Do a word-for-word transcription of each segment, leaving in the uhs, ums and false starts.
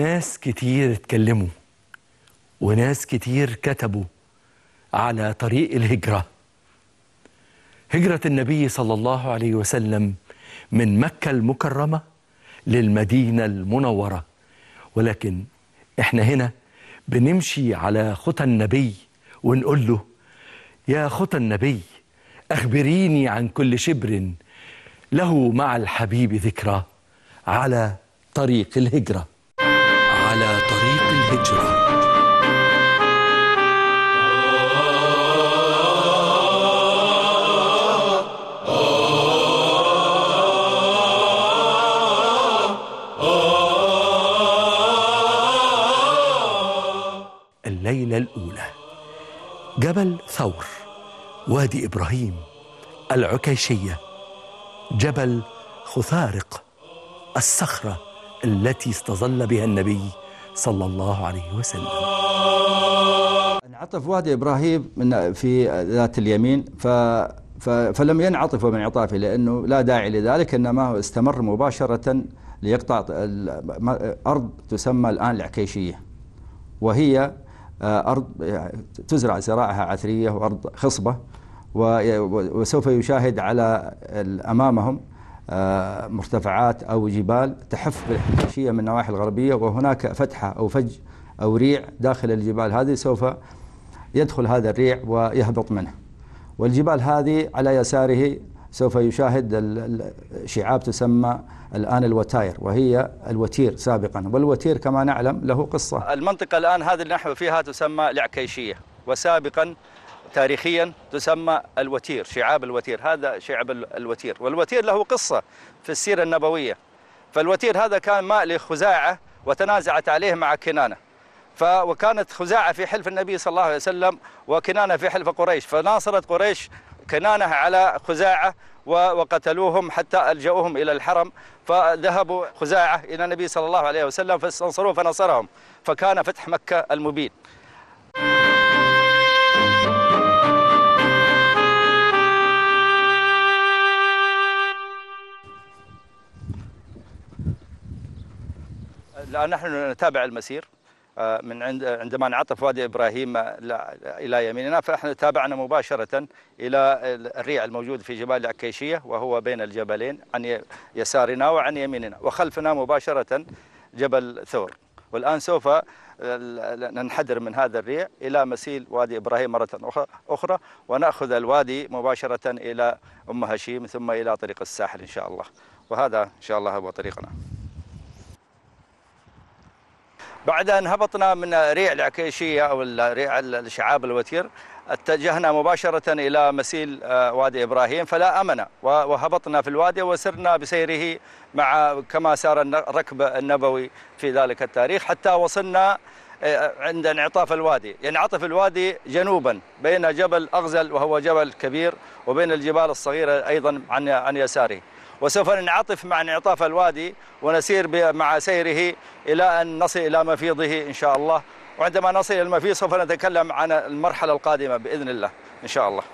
ناس كتير اتكلموا وناس كتير كتبوا على طريق الهجرة، هجرة النبي صلى الله عليه وسلم من مكة المكرمة للمدينة المنورة. ولكن احنا هنا بنمشي على خطى النبي ونقول له: يا خطى النبي، أخبريني عن كل شبر له مع الحبيب ذكرى على طريق الهجرة. على طريق الهجرة. الليلة الأولى، جبل ثور، وادي إبراهيم، العكيشية، جبل خثارق، الصخرة التي استظل بها النبي صلى الله عليه وسلم. انعطف وادي إبراهيم من في ذات اليمين ف فلم ينعطف من عطافه، لأنه لا داعي لذلك، إنما استمر مباشرة ليقطع أرض تسمى الآن العكيشية، وهي أرض تزرع زراعها عثرية وأرض خصبة، وسوف يشاهد على أمامهم مرتفعات أو جبال تحف بالعكيشية من النواحي الغربية، وهناك فتحة أو فج أو ريع داخل الجبال هذه سوف يدخل هذا الريع ويهبط منه. والجبال هذه على يساره سوف يشاهد شعاب تسمى الآن الوتاير، وهي الوتير سابقا، والوتير كما نعلم له قصة. المنطقة الآن هذه اللي نحن فيها تسمى العكيشية، وسابقا تاريخيا تسمى الوتير، شعاب الوتير، هذا شعب الوتير، والوتير له قصة في السيرة النبوية. فالوتير هذا كان ماء لخزاعة وتنازعت عليه مع كنانة، وكانت خزاعة في حلف النبي صلى الله عليه وسلم وكنانة في حلف قريش، فناصرت قريش كنانة على خزاعة وقتلوهم حتى ألجأوهم إلى الحرم، فذهبوا خزاعة إلى النبي صلى الله عليه وسلم فاستنصروه فنصرهم، فكان فتح مكة المبين. الآن نحن نتابع المسير من عند عندما انعطف وادي إبراهيم إلى يميننا، فإحنا تابعنا مباشرة إلى الريع الموجود في جبال العكيشية، وهو بين الجبلين عن يسارنا وعن يميننا، وخلفنا مباشرة جبل ثور. والآن سوف ننحدر من هذا الريع إلى مسيل وادي إبراهيم مرة أخرى، ونأخذ الوادي مباشرة إلى أم هشيم ثم إلى طريق الساحل إن شاء الله، وهذا إن شاء الله هو طريقنا. بعد أن هبطنا من ريع العكيشية أو ريع الشعاب الوتير، اتجهنا مباشرة إلى مسيل وادي إبراهيم فلا أمن، وهبطنا في الوادي وسرنا بسيره مع كما سار الركب النبوي في ذلك التاريخ، حتى وصلنا عند انعطاف الوادي. ينعطف الوادي جنوبا بين جبل أغزل وهو جبل كبير، وبين الجبال الصغيرة أيضا عن عن يساره، وسوف ننعطف مع انعطاف الوادي ونسير مع سيره إلى أن نصل إلى مفيضه إن شاء الله. وعندما نصل إلى المفيض سوف نتكلم عن المرحلة القادمة بإذن الله إن شاء الله.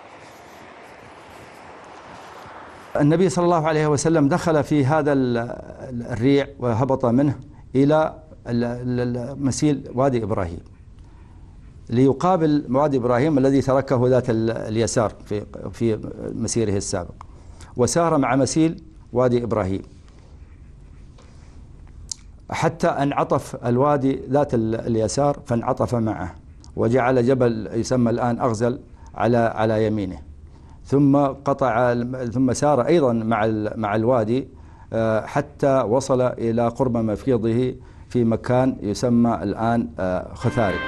النبي صلى الله عليه وسلم دخل في هذا الريع وهبط منه إلى مسيل وادي إبراهيم ليقابل وادي إبراهيم الذي تركه ذات اليسار في في مسيره السابق، وسار مع مسيل وادي إبراهيم حتى انعطف الوادي ذات اليسار فانعطف معه، وجعل جبل يسمى الآن أغزل على على يمينه، ثم قطع ثم سار أيضا مع مع الوادي حتى وصل إلى قرب مفيضه في مكان يسمى الآن خثارق.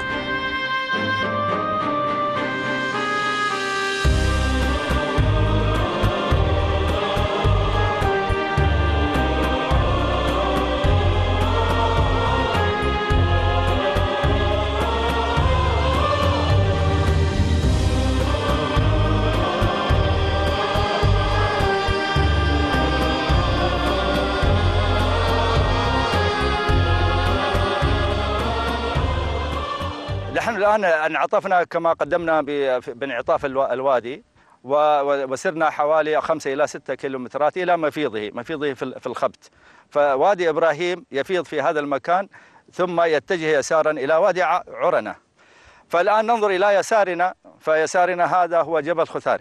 نحن الآن انعطفنا كما قدمنا بانعطاف الوادي، وسرنا حوالي خمسة إلى ستة كيلومترات إلى مفيضه مفيضه في الخبت. فوادي إبراهيم يفيض في هذا المكان ثم يتجه يسارا إلى وادي عرنة. فالآن ننظر إلى يسارنا، فيسارنا هذا هو جبل خثارق،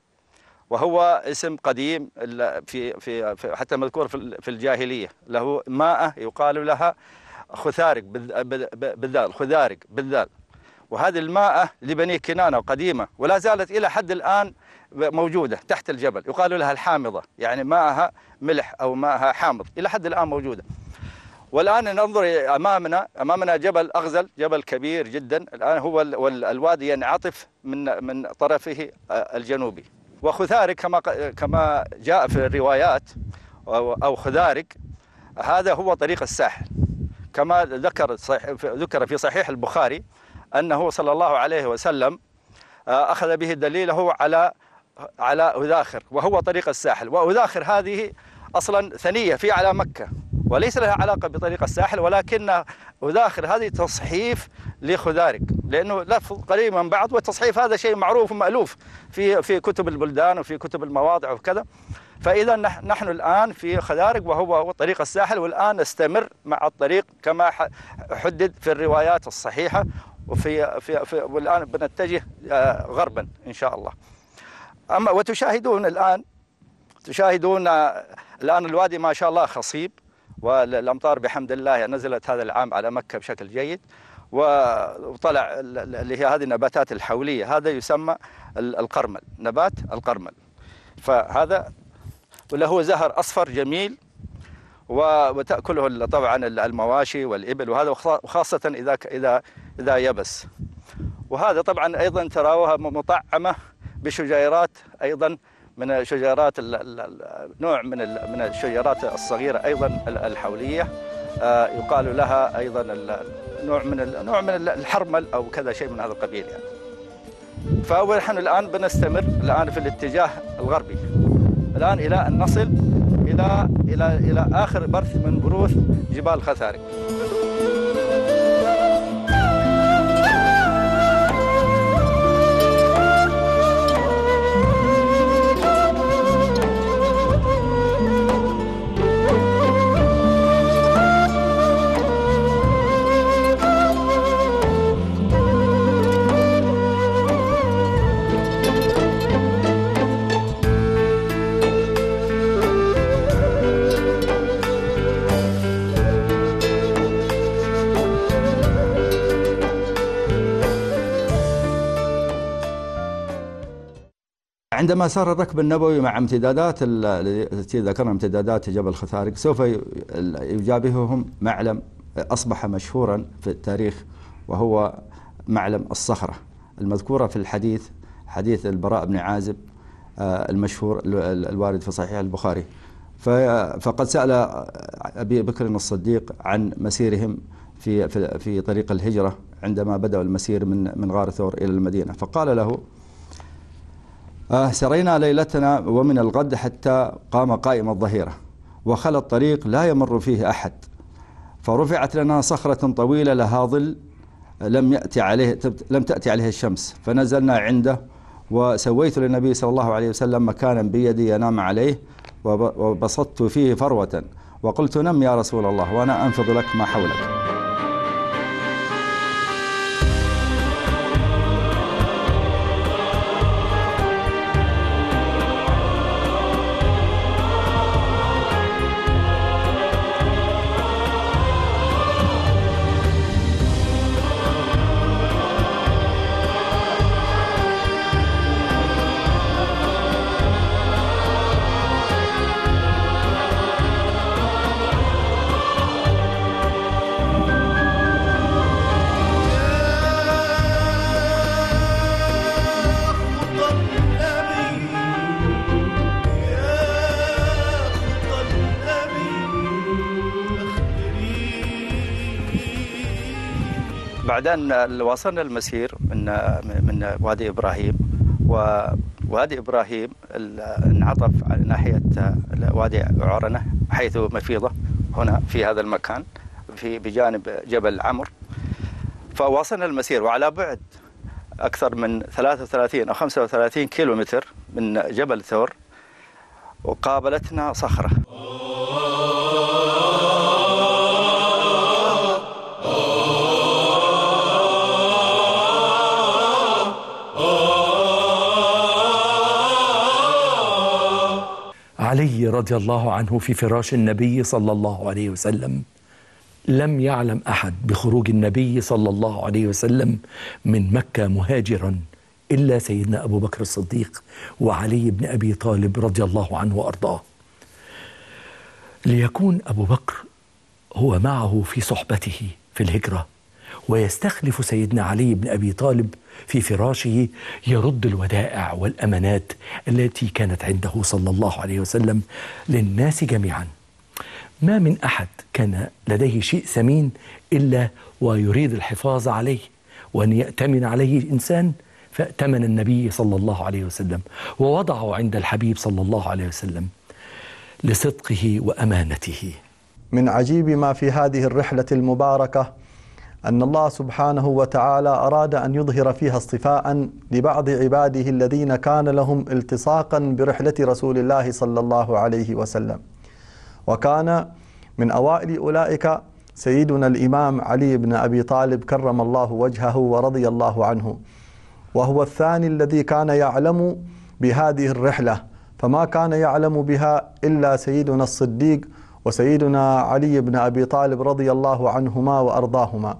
وهو اسم قديم في في حتى مذكور في الجاهلية، له ماء يقال لها خثارق بالذال، خثارق بالذال. وهذه الماء لبني كنانة قديمة، ولا زالت إلى حد الآن موجودة تحت الجبل، يقال لها الحامضة، يعني ماءها ملح أو ماءها حامض، إلى حد الآن موجودة. والآن ننظر أمامنا أمامنا جبل أغزل، جبل كبير جدا، الآن هو الوادي ينعطف من من طرفه الجنوبي. وخثارق كما كما جاء في الروايات أو خثارق، هذا هو طريق الساحل، كما ذكر ذكر في صحيح البخاري أنه صلى الله عليه وسلم أخذ به دليله على على أذاخر، وهو طريق الساحل. وأذاخر هذه أصلا ثنية في على مكة، وليس لها علاقة بطريق الساحل، ولكن أذاخر هذه تصحيف لخثارق، لأنه لفظ قريب من بعض، والتصحيف هذا شيء معروف ومألوف في في كتب البلدان وفي كتب المواضع وكذا. فإذا نحن الآن في خثارق وهو طريق الساحل، والآن نستمر مع الطريق كما حدد في الروايات الصحيحة، وفي في, في والآن بنتجه غربا إن شاء الله. أما وتشاهدون الآن تشاهدون الآن الوادي ما شاء الله خصيب، والأمطار بحمد الله نزلت هذا العام على مكة بشكل جيد، وطلع اللي هي هذه النباتات الحولية، هذا يسمى القرمل، نبات القرمل. فهذا وله زهر أصفر جميل، وتأكله طبعا المواشي والإبل، وهذا وخاصة إذا إذا إذا يبس. وهذا طبعا أيضا تراوها مطعمة بشجيرات، أيضا من شجيرات نوع من من الشجيرات الصغيرة أيضا الحولية، يقال لها أيضا نوع من نوع من الحرمل أو كذا شيء من هذا القبيل يعني. فنحن الآن بنستمر الآن في الاتجاه الغربي، الآن إلى أن نصل إلى إلى إلى آخر برث من بروث جبال خثارق. عندما سار الركب النبوي مع امتدادات التي ذكرنا، امتدادات جبل خثارق، سوف يجابههم معلم أصبح مشهورا في التاريخ، وهو معلم الصخرة المذكورة في الحديث، حديث البراء بن عازب المشهور الوارد في صحيح البخاري. فقد سأل أبي بكر الصديق عن مسيرهم في في طريق الهجرة عندما بدأوا المسير من من غار ثور إلى المدينة، فقال له: سرينا ليلتنا ومن الغد حتى قام قائم الظهيرة، وخلى الطريق لا يمر فيه أحد، فرفعت لنا صخرة طويلة لها ظل لم يأتي عليه لم تأتي عليه الشمس، فنزلنا عنده، وسويت للنبي صلى الله عليه وسلم مكانا بيدي ينام عليه، وبسطت فيه فروة، وقلت: نم يا رسول الله وأنا أنفض لك ما حولك. بعد أن وصلنا المسير من من وادي إبراهيم، ووادي إبراهيم انعطف على ناحية وادي عرنة حيث مفيضة هنا في هذا المكان في بجانب جبل عمر. فواصلنا المسير وعلى بعد أكثر من ثلاثة وثلاثين أو خمسة وثلاثين كيلومتر من جبل ثور، وقابلتنا صخرة. علي رضي الله عنه في فراش النبي صلى الله عليه وسلم لم يعلم أحد بخروج النبي صلى الله عليه وسلم من مكة مهاجرا إلا سيدنا أبو بكر الصديق وعلي بن أبي طالب رضي الله عنه وأرضاه، ليكون أبو بكر هو معه في صحبته في الهجرة، ويستخلف سيدنا علي بن أبي طالب في فراشه يرد الودائع والأمانات التي كانت عنده صلى الله عليه وسلم للناس جميعا. ما من أحد كان لديه شيء ثمين إلا ويريد الحفاظ عليه وأن يأتمن عليه الإنسان، فأتمن النبي صلى الله عليه وسلم ووضعه عند الحبيب صلى الله عليه وسلم لصدقه وأمانته. من عجيب ما في هذه الرحلة المباركة أن الله سبحانه وتعالى أراد أن يظهر فيها اصطفاء لبعض عباده الذين كان لهم التصاقا برحلة رسول الله صلى الله عليه وسلم، وكان من أوائل أولئك سيدنا الإمام علي بن أبي طالب كرم الله وجهه ورضي الله عنه، وهو الثاني الذي كان يعلم بهذه الرحلة، فما كان يعلم بها إلا سيدنا الصديق وسيدنا علي بن أبي طالب رضي الله عنهما وأرضاهما.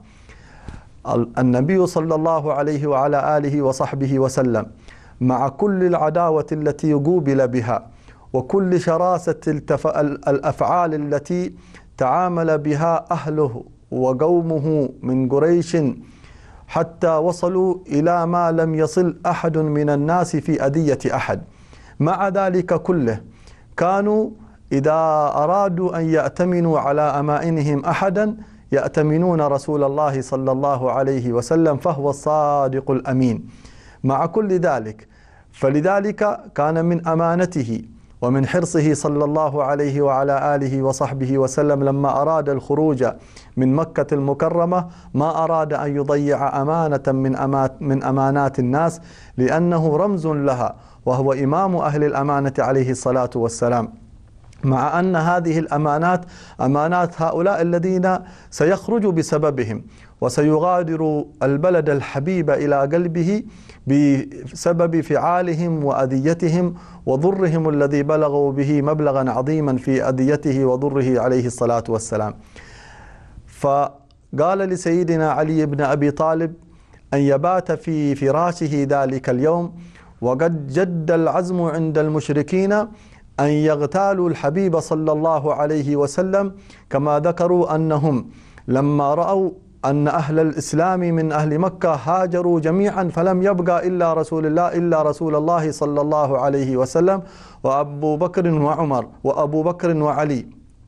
النبي صلى الله عليه وعلى آله وصحبه وسلم مع كل العداوة التي قوبل بها وكل شراسة الأفعال التي تعامل بها أهله وقومه من قريش حتى وصلوا إلى ما لم يصل أحد من الناس في أذية أحد، مع ذلك كله كانوا إذا أرادوا أن يأتمنوا على أمائنهم أحدا يأتمنون رسول الله صلى الله عليه وسلم، فهو الصادق الأمين مع كل ذلك. فلذلك كان من أمانته ومن حرصه صلى الله عليه وعلى آله وصحبه وسلم لما أراد الخروج من مكة المكرمة ما أراد أن يضيع أمانة من, أمات من أمانات الناس، لأنه رمز لها وهو إمام أهل الأمانة عليه الصلاة والسلام، مع أن هذه الأمانات أمانات هؤلاء الذين سيخرج بسببهم وسيغادر البلد الحبيب إلى قلبه بسبب فعالهم وأذيتهم وضرهم الذي بلغوا به مبلغا عظيما في أذيته وضره عليه الصلاة والسلام. فقال لسيدنا علي بن أبي طالب أن يبات في فراشه ذلك اليوم، وقد جد العزم عند المشركين أن يغتالوا الحبيب صلى الله عليه وسلم، كما ذكروا أنهم لما رأوا أن أهل الإسلام من أهل مكة هاجروا جميعا فلم يبقى إلا رسول الله إلا رسول الله صلى الله عليه وسلم وأبو بكر وعمر وأبو بكر وعلي،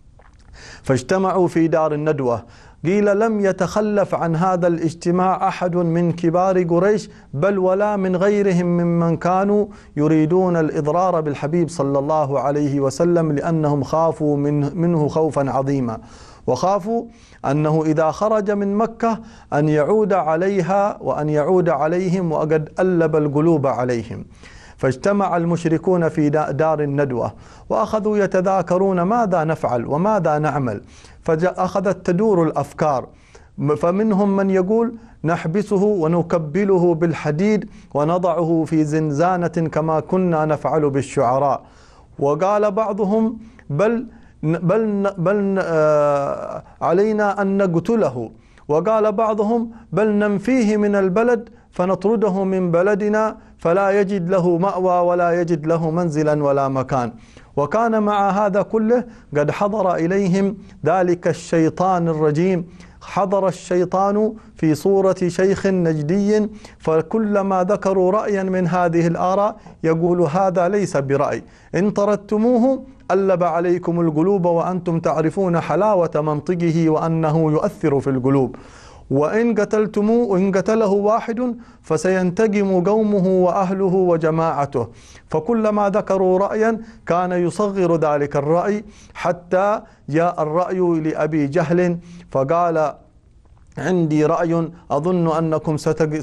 فاجتمعوا في دار الندوة. قيل لم يتخلف عن هذا الاجتماع أحد من كبار قريش بل ولا من غيرهم ممن كانوا يريدون الإضرار بالحبيب صلى الله عليه وسلم، لأنهم خافوا من منه خوفا عظيما، وخافوا أنه إذا خرج من مكة أن يعود عليها وأن يعود عليهم وقد ألب القلوب عليهم. فاجتمع المشركون في دار الندوة وأخذوا يتذاكرون ماذا نفعل وماذا نعمل، فأخذت تدور الأفكار، فمنهم من يقول نحبسه ونكبله بالحديد ونضعه في زنزانة كما كنا نفعل بالشعراء، وقال بعضهم بل بل بل آه علينا أن نقتله، وقال بعضهم بل ننفيه من البلد فنطرده من بلدنا فلا يجد له مأوى ولا يجد له منزلا ولا مكان. وكان مع هذا كله قد حضر إليهم ذلك الشيطان الرجيم، حضر الشيطان في صورة شيخ نجدي، فكلما ذكروا رأيا من هذه الآراء يقول هذا ليس برأي، إن طردتموه ألب عليكم القلوب وأنتم تعرفون حلاوة منطقه وأنه يؤثر في القلوب، وإن قتلتموه وإن قتله واحد فسينتقم قومه وأهله وجماعته. فكلما ذكروا رأيا كان يصغر ذلك الرأي، حتى جاء الرأي لأبي جهل فقال عندي رأي أظن أنكم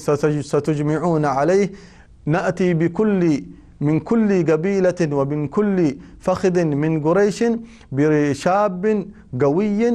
ستجمعون عليه، نأتي بكل من كل قبيلة ومن كل فخذ من قريش بشاب قوي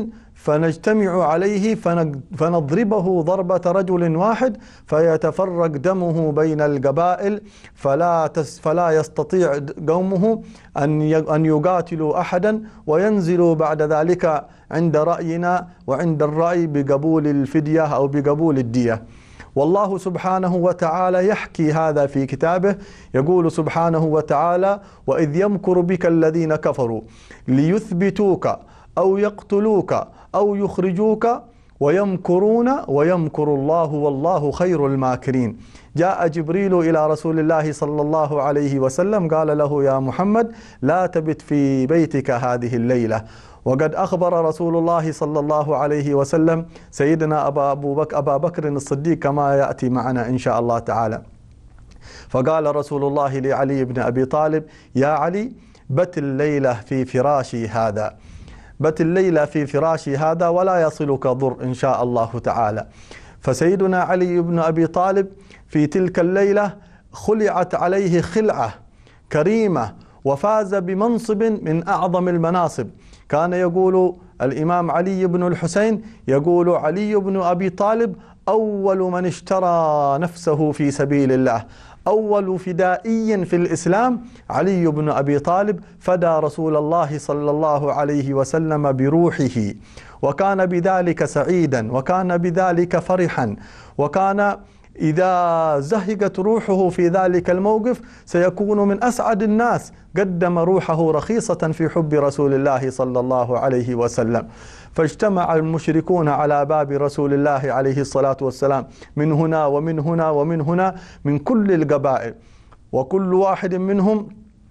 فنجتمع عليه فنضربه ضربة رجل واحد فيتفرق دمه بين القبائل، فلا فلا يستطيع قومه أن أن يقاتلوا أحدا، وينزلوا بعد ذلك عند رأينا وعند الرأي بقبول الفدية أو بقبول الدية. والله سبحانه وتعالى يحكي هذا في كتابه، يقول سبحانه وتعالى: وإذ يمكر بك الذين كفروا ليثبتوك أو يقتلوك أو يخرجوك ويمكرون ويمكر الله والله خير الماكرين. جاء جبريل إلى رسول الله صلى الله عليه وسلم قال له: يا محمد لا تبت في بيتك هذه الليلة. وقد أخبر رسول الله صلى الله عليه وسلم سيدنا أبا, أبو بك أبا بكر الصديق كما يأتي معنا إن شاء الله تعالى. فقال رسول الله لعلي بن أبي طالب: يا علي بت الليلة في فراشي هذا، بت الليلة في فراشي هذا ولا يصلك ضر إن شاء الله تعالى. فسيدنا علي بن أبي طالب في تلك الليلة خلعت عليه خلعة كريمة، وفاز بمنصب من أعظم المناصب. كان يقول الإمام علي بن الحسين، يقول علي بن أبي طالب: أول من اشترى نفسه في سبيل الله، أول فدائي في الإسلام علي بن أبي طالب، فدى رسول الله صلى الله عليه وسلم بروحه، وكان بذلك سعيدا، وكان بذلك فرحا، وكان إذا زهقت روحه في ذلك الموقف سيكون من أسعد الناس. قدم روحه رخيصة في حب رسول الله صلى الله عليه وسلم. فاجتمع المشركون على باب رسول الله عليه الصلاة والسلام من هنا ومن هنا ومن هنا من كل القبائل، وكل واحد منهم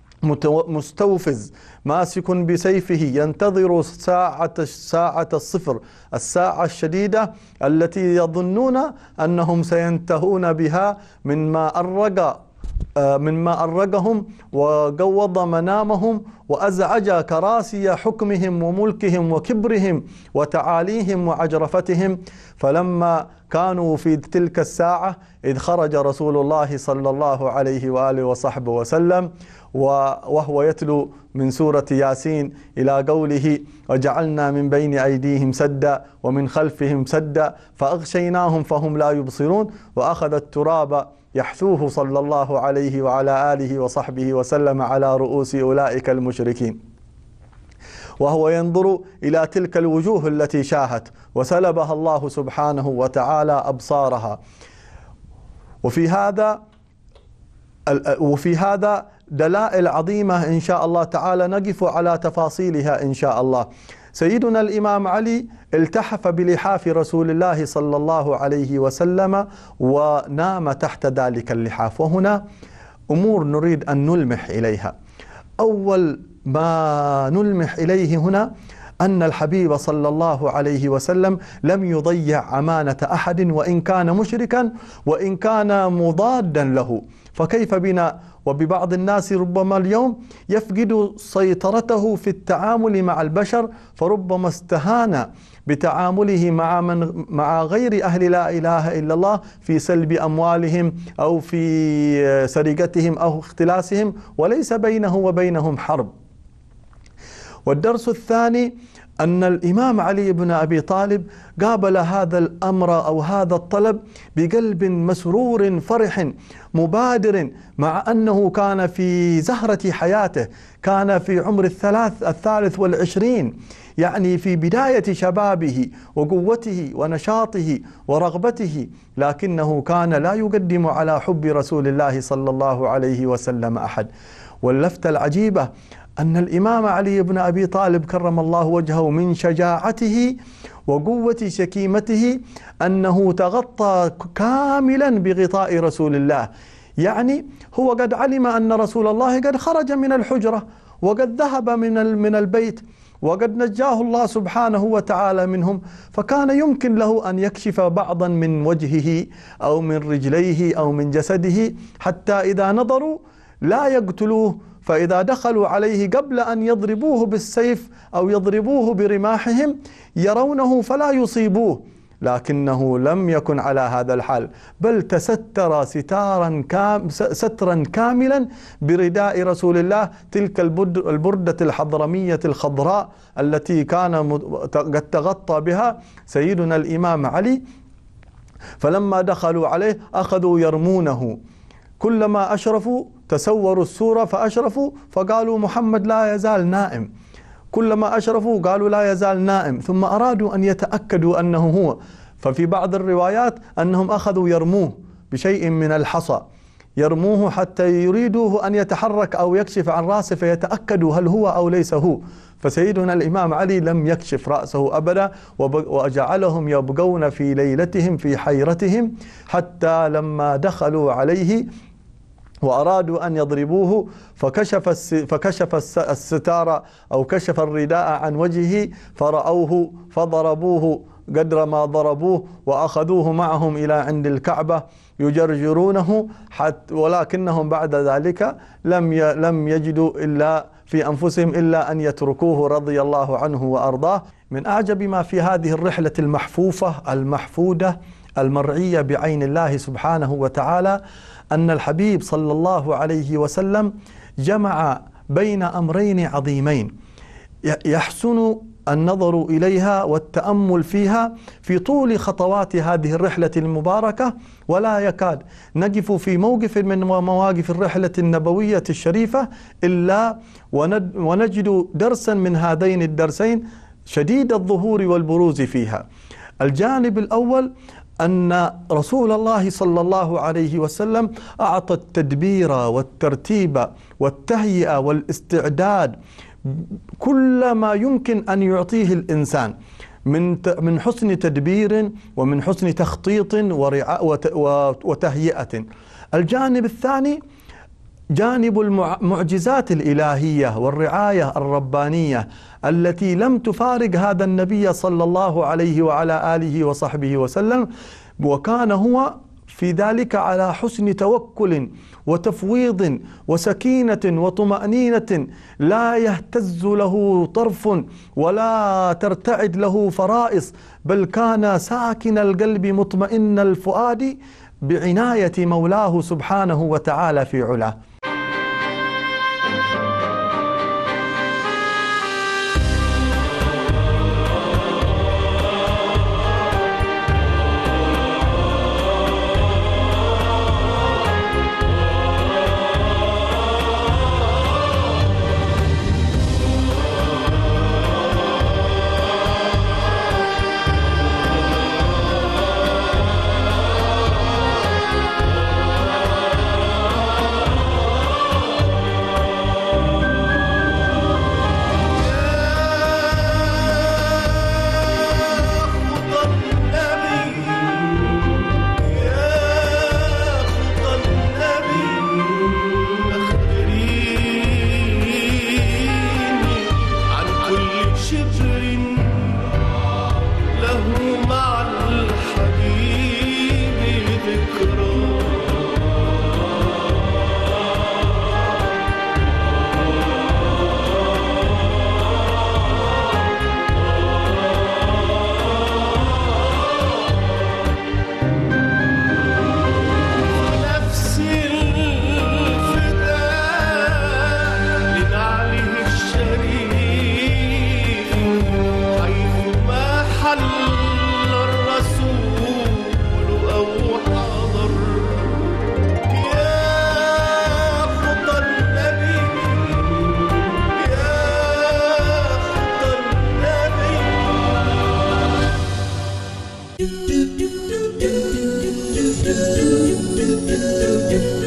مستوفز ماسك بسيفه ينتظر ساعة ساعة الصفر، الساعة الشديدة التي يظنون أنهم سينتهون بها مما أرق مما أرقهم وقوض منامهم وأزعج كراسي حكمهم وملكهم وكبرهم وتعاليهم وعجرفتهم. فلما كانوا في تلك الساعة إذ خرج رسول الله صلى الله عليه وآله وصحبه وسلم وهو يتلو من سورة ياسين إلى قوله: وجعلنا من بين أيديهم سدا ومن خلفهم سدا فأغشيناهم فهم لا يبصرون، وأخذ التراب يحثوه صلى الله عليه وعلى آله وصحبه وسلم على رؤوس أولئك المشركين، وهو ينظر إلى تلك الوجوه التي شاهت وسلبها الله سبحانه وتعالى أبصارها. وفي هذا وفي هذا دلائل عظيمة إن شاء الله تعالى نقف على تفاصيلها إن شاء الله. سيدنا الإمام علي التحف بلحاف رسول الله صلى الله عليه وسلم ونام تحت ذلك اللحاف. وهنا أمور نريد أن نلمح إليها. أول ما نلمح إليه هنا أن الحبيب صلى الله عليه وسلم لم يضيع أمانة أحد، وإن كان مشركا وإن كان مضادا له. فكيف بنا وببعض الناس ربما اليوم يفقد سيطرته في التعامل مع البشر، فربما استهان بتعامله مع من مع غير أهل لا إله إلا الله في سلب أموالهم أو في سرقتهم أو اختلاسهم، وليس بينه وبينهم حرب. والدرس الثاني أن الإمام علي بن أبي طالب قابل هذا الأمر أو هذا الطلب بقلب مسرور فرح مبادر، مع أنه كان في زهرة حياته، كان في عمر الثلاث الثالث والعشرين، يعني في بداية شبابه وقوته ونشاطه ورغبته، لكنه كان لا يقدم على حب رسول الله صلى الله عليه وسلم أحد. واللفتة العجيبة أن الإمام علي بن أبي طالب كرم الله وجهه من شجاعته وقوة شكيمته أنه تغطى كاملا بغطاء رسول الله. يعني هو قد علم أن رسول الله قد خرج من الحجرة وقد ذهب من من البيت وقد نجاه الله سبحانه وتعالى منهم، فكان يمكن له أن يكشف بعضا من وجهه أو من رجليه أو من جسده حتى إذا نظروا لا يقتلوه، فإذا دخلوا عليه قبل أن يضربوه بالسيف أو يضربوه برماحهم يرونه فلا يصيبوه، لكنه لم يكن على هذا الحال، بل تستر ستارا كام سترا كاملا برداء رسول الله، تلك البردة الحضرمية الخضراء التي كان قد تغطى بها سيدنا الإمام علي. فلما دخلوا عليه أخذوا يرمونه، كلما أشرفوا تسوروا السورة فأشرفوا فقالوا محمد لا يزال نائم، كلما أشرفوا قالوا لا يزال نائم، ثم أرادوا أن يتأكدوا أنه هو، ففي بعض الروايات أنهم أخذوا يرموه بشيء من الحصى، يرموه حتى يريدوه أن يتحرك أو يكشف عن رأسه فيتأكدوا هل هو أو ليس هو. فسيدنا الإمام علي لم يكشف رأسه أبدا، وجعلهم يبقون في ليلتهم في حيرتهم، حتى لما دخلوا عليه وأرادوا أن يضربوه فكشف فكشف الستار أو كشف الرداء عن وجهه فرأوه فضربوه قدر ما ضربوه، وأخذوه معهم إلى عند الكعبة يجرجرونه، حتى ولكنهم بعد ذلك لم لم يجدوا إلا في أنفسهم إلا أن يتركوه رضي الله عنه وأرضاه. من أعجب ما في هذه الرحلة المحفوفة المحفودة المرعية بعين الله سبحانه وتعالى أن الحبيب صلى الله عليه وسلم جمع بين أمرين عظيمين يحسن النظر إليها والتأمل فيها في طول خطوات هذه الرحلة المباركة، ولا يكاد نقف في موقف من مواقف الرحلة النبوية الشريفة إلا ونجد درسا من هذين الدرسين شديد الظهور والبروز فيها. الجانب الأول أن رسول الله صلى الله عليه وسلم أعطى التدبير والترتيب والتهيئة والاستعداد كل ما يمكن أن يعطيه الإنسان من من حسن تدبير ومن حسن تخطيط وتهيئة. الجانب الثاني جانب المعجزات الإلهية والرعاية الربانية التي لم تفارق هذا النبي صلى الله عليه وعلى آله وصحبه وسلم، وكان هو في ذلك على حسن توكل وتفويض وسكينة وطمأنينة، لا يهتز له طرف ولا ترتعد له فرائص، بل كان ساكن القلب مطمئن الفؤاد بعناية مولاه سبحانه وتعالى في علاه. do do do do do do do do do do